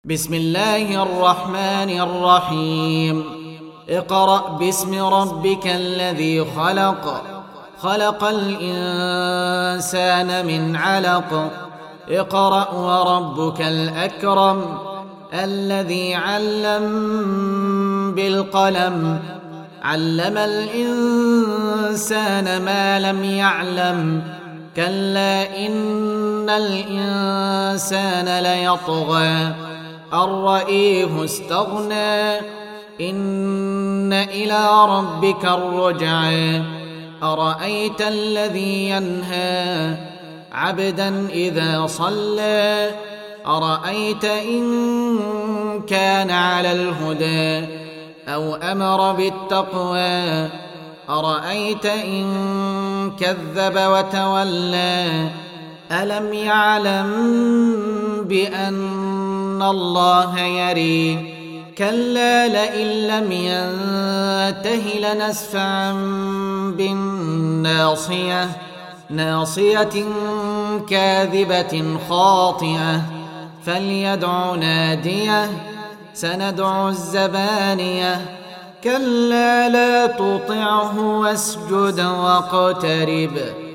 بسم الله الرحمن الرحيم. اقرأ باسم ربك الذي خلق، خلق الإنسان من علق. اقرأ وربك الأكرم الذي علم بالقلم، علم الإنسان ما لم يعلم. كلا إن الإنسان ليطغى أن رآه استغنى، إن إلى ربك الرجعى. أرأيت الذي ينهى عبدا إذا صلى، أرأيت إن كان على الهدى أو أمر بالتقوى، أرأيت إن كذب وتولى. ألم يعلم بأن الله يرى؟ كلا لئن لم ينته لنسفعا بالناصية، ناصية كاذبة خاطئة. فليدع ناديه سندع الزبانية. كلا لا تطعه واسجد واقترب.